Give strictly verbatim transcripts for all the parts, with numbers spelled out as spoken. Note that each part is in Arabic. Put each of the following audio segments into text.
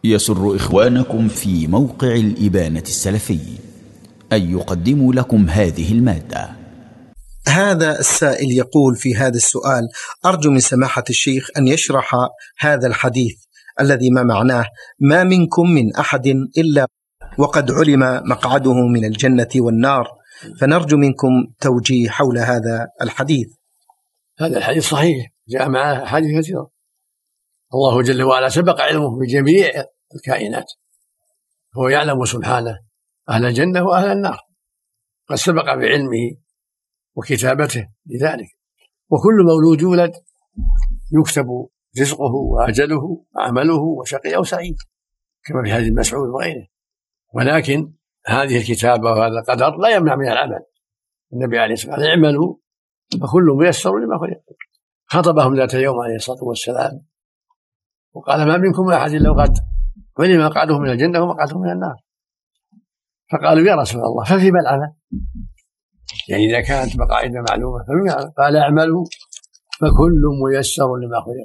يسر إخوانكم في موقع الإبانة السلفي أن يقدموا لكم هذه المادة. هذا السائل يقول في هذا السؤال: أرجو من سماحة الشيخ أن يشرح هذا الحديث الذي ما معناه: ما منكم من أحد إلا وقد علم مقعده من الجنة والنار، فنرجو منكم توجيه حول هذا الحديث. هذا الحديث صحيح، جاء معه أحاديث كثيرة. الله جل وعلا سبق علمه بجميع الكائنات، هو يعلم سبحانه أهل الجنة وأهل النار، قد سبق بعلمه وكتابته لذلك. وكل مولود يولد يكتب رزقه وأجله وعمله وشقي أو سعيد، كما في حديث مسعود وغيره. ولكن هذه الكتابة وهذا القدر لا يمنع من العمل. النبي عليه الصلاة والسلام: اعملوا فكل ميسر لما خلق. خطبهم ذات يوم عليه الصلاة والسلام وقال: ما منكم أحد إلا وقد علم مقعده من الجنة ومقعده من النار. فقالوا: يا رسول الله ففيما العمل؟ يعني إذا كانت مقاعد معلومة ففيما العمل؟ قال: اعملوا فكل ميسر لما خلق.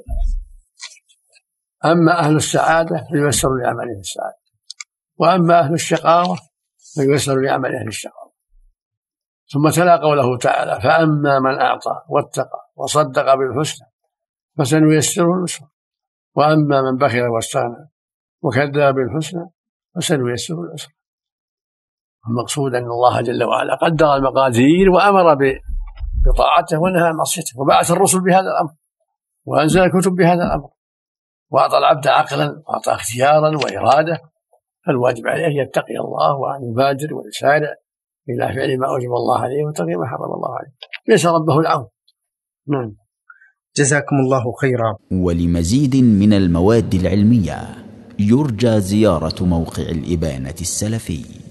أما أهل السعادة فييسر لعمله السعادة، وأما أهل الشقاوة فييسر لعمل أهل الشقاوة. ثم تلا قوله تعالى: فأما من أعطى واتقى وصدق بالحسنى فسنيسره اليسرى، وأما من بخل واستغنى وكذب بالحسنى فسنيسره اليسرى. المقصود أن الله جل وعلا قدر المقادير وأمر بطاعته ونهى عن معصيته، وبعث الرسل بهذا الأمر وأنزل الكتب بهذا الأمر، وأعطى العبد عقلا وأعطى اختيارا وإرادة. فالواجب عليه يتقي الله وأن يبادر ويسارع إلى فعل ما أوجب الله عليه وترك ما حرم الله عليه، ليس ربه العون. نعم. جزاكم الله خيرا. ولمزيد من المواد العلمية يرجى زيارة موقع الإبانة السلفي.